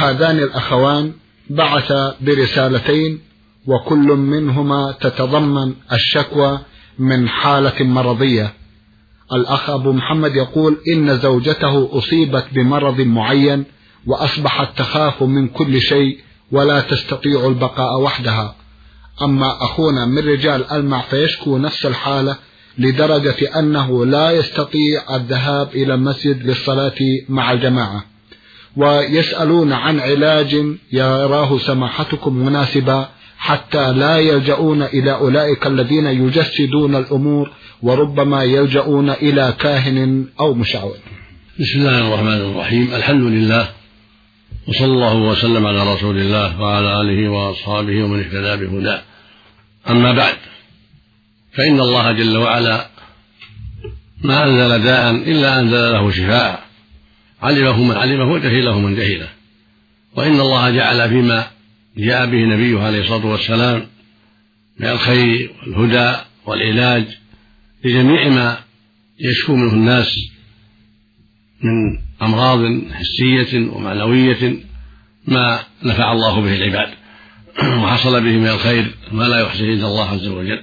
وهذان الأخوان بعث برسالتين، وكل منهما تتضمن الشكوى من حالة مرضية. الأخ أبو محمد يقول إن زوجته أصيبت بمرض معين وأصبحت تخاف من كل شيء ولا تستطيع البقاء وحدها. أما أخونا من رجال المع فيشكو نفس الحالة لدرجة أنه لا يستطيع الذهاب إلى المسجد للصلاة مع الجماعة، ويسألون عن علاج يراه سماحتكم مناسبا حتى لا يلجؤون إلى أولئك الذين يجسدون الأمور، وربما يلجؤون إلى كاهن أو مشعوذ. بسم الله الرحمن الرحيم. الحمد لله، وصلى الله وسلم على رسول الله وعلى آله وأصحابه ومن اهتدى بهداه. أما بعد، فإن الله جل وعلا ما أنزل داء إلا أنزل له شفاء، علمه من علمه وجهله من جهله. وإن الله جعل فيما جاء به نبيه عليه الصلاة والسلام من الخير والهدى والعلاج لجميع ما يشكو منه الناس من أمراض حسية ومعنوية ما نفع الله به العباد وحصل به من الخير ما لا يحصيه إلا الله عز وجل.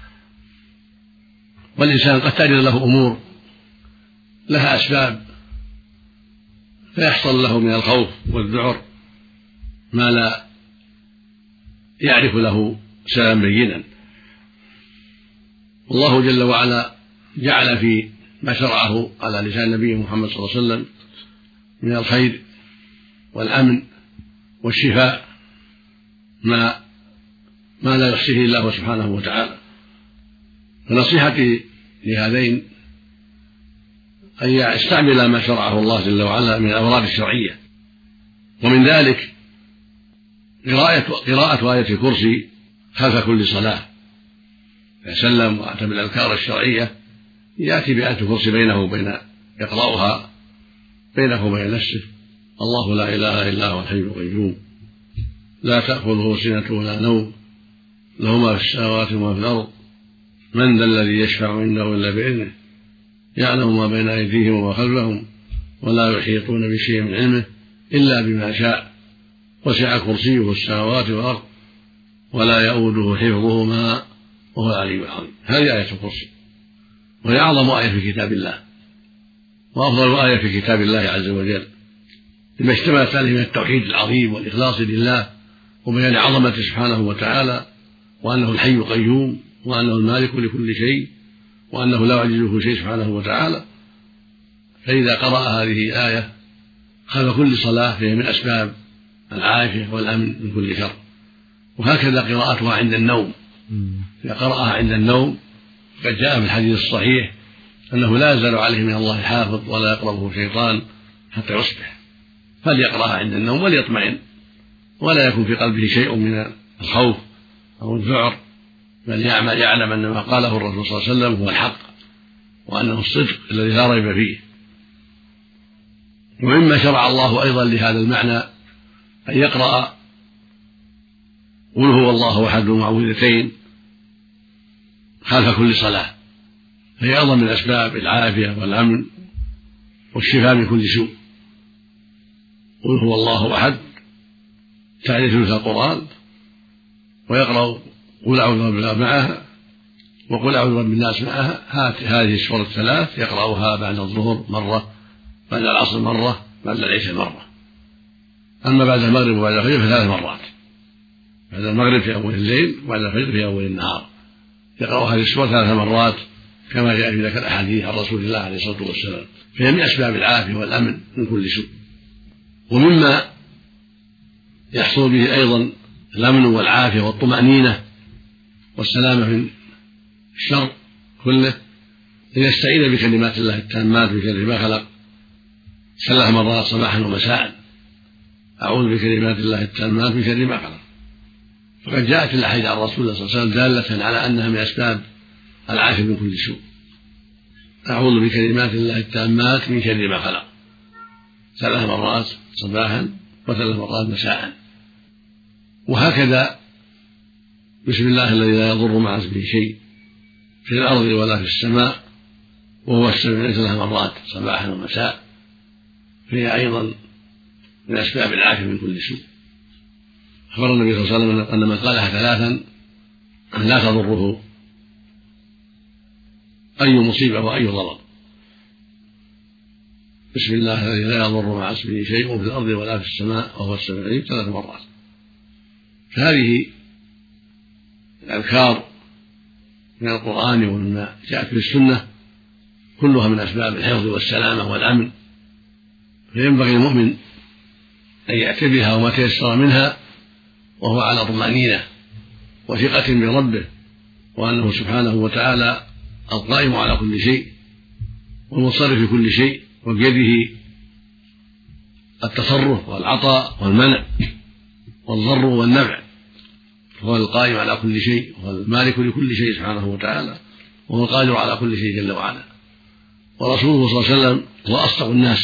والإنسان قد تعرض له أمور لها أسباب فيحصل له من الخوف والذعر ما لا يعرف له سببا بينا. والله جل وعلا جعل في ما شرعه على لسان نبيه محمد صلى الله عليه وسلم من الخير والأمن والشفاء ما لا يحصيه الله سبحانه وتعالى. فنصيحتي لهذين أن يستعمل ما شرعه الله جل وعلا من الأوراد الشرعية، ومن ذلك قراءة آية الكرسي خلف كل صلاة. فسلم وأتى بالأذكار الشرعية يأتي بآية الكرسي بينه وبين يقرأها بينه وبين نفسه: الله لا إله إلا هو الحي القيوم لا تأخذه سنة ولا نوم له ما في السماوات وما في الأرض من ذا الذي يشفع عنده إلا بإذنه يعلم ما بين أيديهم وما خلفهم ولا يحيطون بشيء من علمه إلا بما شاء وسع كرسيه السماوات والأرض ولا يؤوده حفظهما وهو العلي العظيم. هذه آية الكرسي، وهي أعظم آية في كتاب الله وأفضل آية في كتاب الله عز وجل، لما اشتملت عليه من التوحيد العظيم والإخلاص لله وبيان عظمته سبحانه وتعالى، وأنه الحي القيوم، وأنه المالك لكل شيء، وأنه لا يعجزه شيء سبحانه وتعالى. فإذا قرأ هذه الآية خلف كل صلاة فهي من أسباب العافية والأمن من كل شر. وهكذا قراءتها عند النوم، إذا قرأها عند النوم قد جاء في الحديث الصحيح أنه لا يزال عليه من الله حافظ ولا يقربه شيطان حتى يصبح. فليقرأها عند النوم وليطمئن ولا يكون في قلبه شيء من الخوف أو الذعر، بل يعلم أن ما قاله الرسول صلى الله عليه وسلم هو الحق وأنه الصدق الذي لا ريب فيه. ومما شرع الله أيضا لهذا المعنى أن يقرأ قل هو الله أحد المعوذتين خلف كل صلاة، فهي أيضا من أسباب العافية والأمن والشفاء من كل سوء. قل هو الله أحد تعرف ثلث القرآن، ويقرأ قل أعوذ برب الله معها وقل أعوذ برب الناس معها. هذه السور الثلاث يقرأها بعد الظهر مرة، بعد العصر مرة، بعد العشاء مرة. أما بعد المغرب وبعد الفجر فثلاث مرات، بعد المغرب في أول الليل وبعد الفجر في أول النهار. يقرأ هذه السور 3 مرات كما جاء في ذلك الأحاديث عن رسول الله عليه الصلاة والسلام. فهي من أسباب العافية والأمن من كل سوء. ومما يحصل به أيضا الأمن والعافية والطمأنينة والسلامة من الشر كله أن يستعيذ بكلمات الله التامات من شر ما خلق 3 مرات صباحا ومساء: أعوذ بكلمات الله التامات من شر ما خلق. فقد جاءت الأحاديث عن رسول الله صلى الله عليه وسلم دالة على أنها من أسباب العافية من كل سوء. أعوذ بكلمات الله التامات من شر ما خلق 3 مرات صباحا و3 مرات مساء. وهكذا بسم الله الذي لا يضر مع اسمه شيء في الأرض ولا في السماء وهو السميع 3 مرات صباحا ومساء، فهي أيضا من أسباب العافية من كل سوء. أخبر النبي صلى الله عليه وسلم أن من قالها ثلاثا أن لا تضره أي مصيبة وأي ضرر. بسم الله الذي لا يضر مع اسمه شيء في الأرض ولا في السماء وهو السميع العليم 3 مرات. فهذه الأذكار من القرآن ومما جاءت في السنة كلها من أسباب الحفظ والسلامة والأمن، فينبغي المؤمن أن يأتي بها وما تيسر منها وهو على طمأنينة وثقة بربه، وأنه سبحانه وتعالى القائم على كل شيء والمتصرف في كل شيء، وبيده التصرف والعطاء والمنع والضر والنفع، هو القائم على كل شيء وهو المالك لكل شيء سبحانه وتعالى، وهو القادر على كل شيء جل وعلا. ورسوله صلى الله عليه وسلم هو أصدق الناس،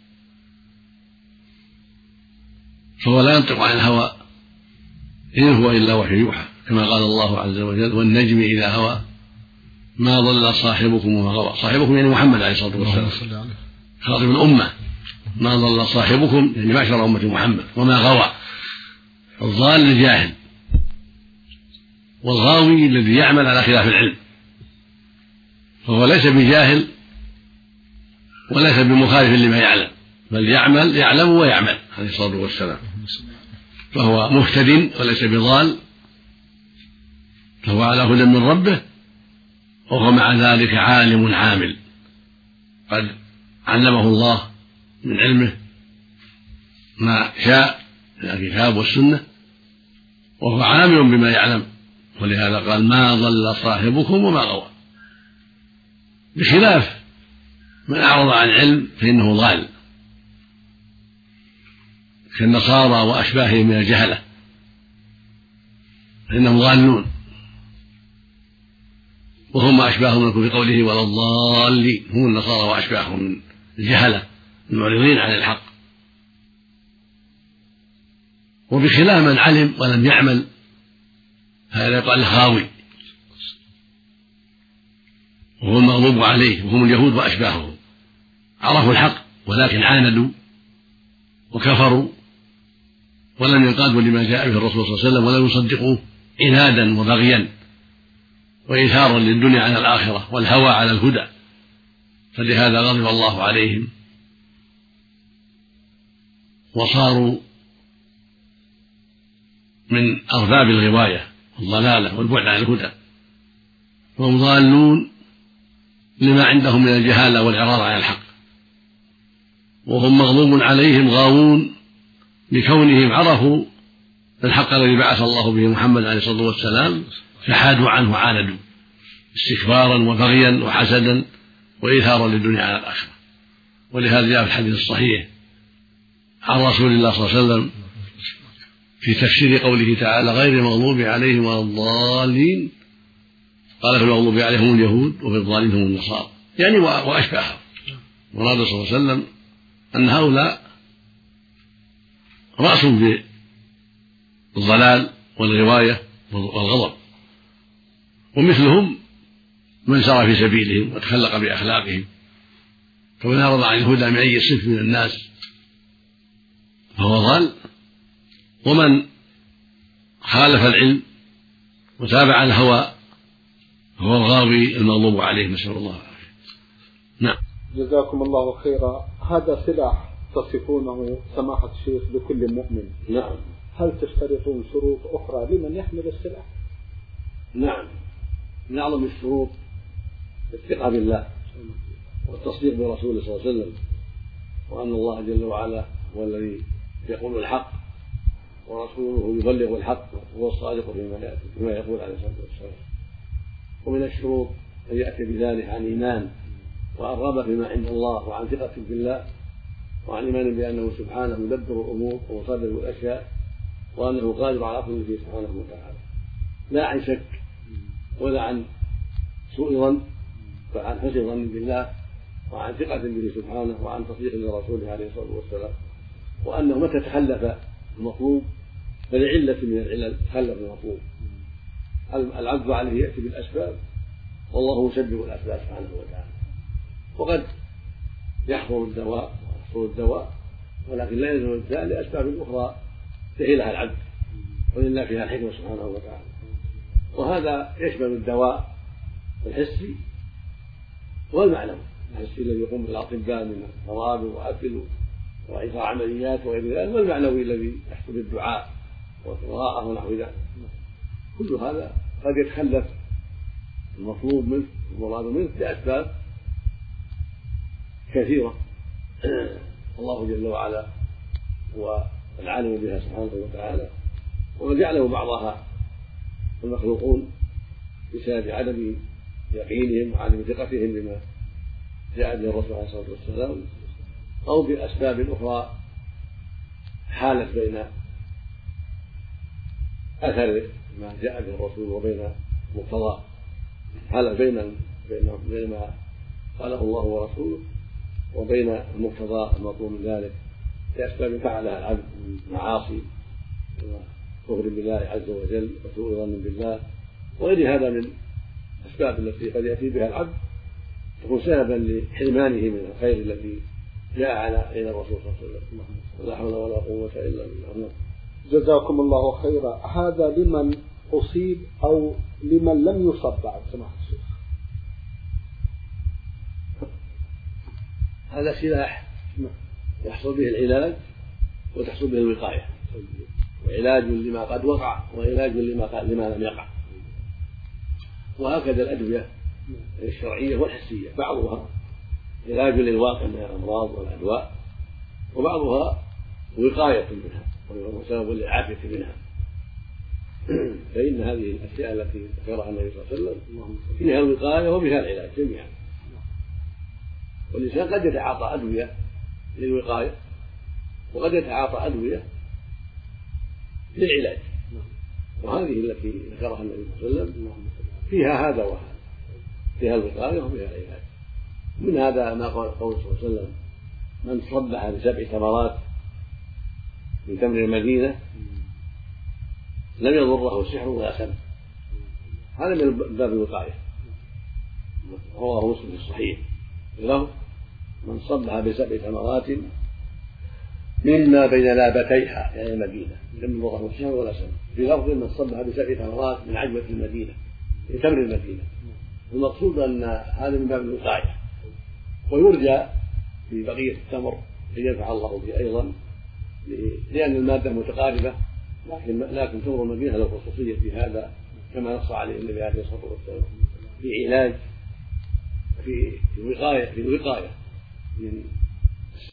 فهو لا ينطق عن الهوى إن هو إلا وحي يوحى، كما قال الله عز وجل: والنجم إذا هوى ما ضل صاحبكم وما غوى. صاحبكم يعني محمد عليه الصلاة والسلام، خاطب الأمة. ما ضل صاحبكم يعني معشر أمة محمد، وما غوى. الضال الجاهل، والغاوي الذي يعمل على خلاف العلم، فهو ليس بجاهل وليس بمخالف لما يعلم، بل يعلم ويعمل عليه الصلاة والسلام، فهو مهتد وليس بضال، فهو على هدى من ربه، وهو مع ذلك عالم عامل قد علمه الله من علمه ما شاء من الكتاب والسنة، وهو عامل بما يعلم، ولهذا قال: ما ضل صاحبكم وما غوى، بخلاف من أعرض عن علم فإنه ضال، كالنصارى وأشباههم من الجهلة، فإنهم ضالون، وهم أشباههم في قوله ولا الضالين، هم النصارى وأشباههم من الجهلة المعرضين عن الحق. وبخلاف من علم ولم يعمل، هذا يقال خاوي، وهو المغضوب عليه، وهم اليهود وأشباههم، عرفوا الحق ولكن عاندوا وكفروا ولم ينقادوا لما جاء به الرسول صلى الله عليه وسلم، ولم يصدقوه عنادا وبغيا وإيثارا للدنيا على الآخرة والهوى على الهدى، فلهذا غضب الله عليهم وصاروا من أرباب الغواية والضلالة والبعد عن الهدى، وهم ضالون لما عندهم من الجهالة والإعراض عن الحق، وهم مغضوب عليهم غاوون لكونهم عرفوا الحق الذي بعث الله به محمد عليه الصلاة والسلام، فحادوا عنه وعاندوا استكبارا وبغيا وحسدا وإيثارا للدنيا على الآخرة. ولهذا جاء في الحديث الصحيح عن رسول الله صلى الله عليه وسلم في تفسير قوله تعالى: غير المغضوب عليهم ولا الضالين، قال: في المغضوب عليهم اليهود وفي الضالين هم النصارى، يعني وأشباههم. مراد صلى الله عليه وسلم أن هؤلاء رأسوا في الضلال والغواية والغضب، ومثلهم من سار في سبيلهم وتخلق بأخلاقهم، فمن أعرض عن الهدى من أي صنف من الناس فهو ضال، ومن خالف العلم وتابع الهوى فهو الغاوي المغضوب عليه، نسأل الله العافية. نعم. جزاكم الله خيرا. هذا سلاح تصفونه سماحة الشيخ لكل مؤمن. نعم. هل تشترطون شروط أخرى لمن يحمل السلاح؟ نعم. من أعظم الشروط الثقة بالله والتصديق برسوله صلى الله عليه وسلم، وأن الله جل وعلا هو الذي يقول الحق ورسوله يبلغ الحق وهو الصادق فيما يقول عليه الصلاة والسلام. ومن الشروط أن يأتي بذلك عن إيمان وعن رغبة فيما عند الله، وعن ثقة بالله، وعن إيمان بأنه سبحانه يدبر الأمور ومصدر الأشياء، وأنه قادر على كل شيء سبحانه وتعالى، لا عن شك ولا عن سوء ظن، بل عن حسن ظن بالله وعن ثقة به سبحانه وعن تصديق لرسوله عليه الصلاة والسلام، وأنه متى تخلف المطلوب فلعلة من العلل تخلف المطلوب. العبد عليه يأتي بالأسباب والله يسبب الأسباب سبحانه وتعالى، وقد يحضر الدواء ويحصل الدواء ولكن لا يلزم الابتلاء لأسباب أخرى جهلها العبد ولله فيها الحكمة سبحانه وتعالى. وهذا يشمل الدواء الحسي والمعنوي. الحسي الذي يقوم بالأطباء من طوابع وأكل وإجراء عمليات وغير ذلك، والمعنوي الذي يحصل بالدعاء والقراءة ونحو ذلك. كل هذا قد يتخلف المطلوب منه والمراد منه لأسباب كثيرة الله جل وعلا هو العالم بها سبحانه وتعالى، وقد يعلم بعضها المخلوقون بسبب عدم يقينهم وعدم ثقتهم بما جاء به الرسول عليه الصلاة والسلام، أو بأسباب أخرى حالت بين أثر ما جاء به الرسول وبين مقتضاه، حالت بين ما قاله الله ورسوله وبين المقتضى المطلوب من ذلك لأسباب فعلها العبد من معاصي وكفر بالله عز وجل وسوء ظن بالله وغير هذا من الأسباب التي قد يأتي بها العبد تكون سببا لحرمانه من الخير الذي جاء على يد الرسول صلى الله عليه وسلم. ولا حول ولا قوة إلا بالله. جزاكم الله خيرا. هذا لمن أصيب أو لمن لم يصب بعد سماحة الشيخ؟ هذا سلاح يحصل به العلاج وتحصل به الوقاية، وعلاج لما قد وقع وعلاج لما لم يقع. وهكذا الأدوية الشرعية والحسية بعضها علاج للواقع من الأمراض والأدواء، وبعضها وقاية منها وسبب للعافية منها. فإن هذه الأشياء التي ذكرها النبي صلى الله عليه وسلم فيها الوقاية وفيها العلاج جميعا. والإنسان قد يتعاطى أدوية للوقاية وقد يتعاطى أدوية للعلاج، وهذه التي ذكرها النبي صلى الله عليه وسلم فيها هذا وهذا، فيها الوقاية وفيها العلاج. من هذا ما قال صلى الله عليه وسلم: من صبح ب7 ثمرات من تمر المدينة لم يضره سحر ولا سم. هذا من باب الوقاية، رواه مسلم في الصحيح له: من صبح ب7 ثمرات مما بين لابتيها يعني المدينة لم يضره سحر ولا سم. في لفظ: من صبح ب7 ثمرات من عجوة المدينة من تمر المدينة. المقصود أن هذا من باب الوقاية، ويرجى في بقية التمر أن ينفع الله به أيضا، لأن المادة متقاربة، لكن تمر المدينة له خصوصية في هذا كما نص عليه النبي عليه الصلاة والسلام في علاج في الوقاية من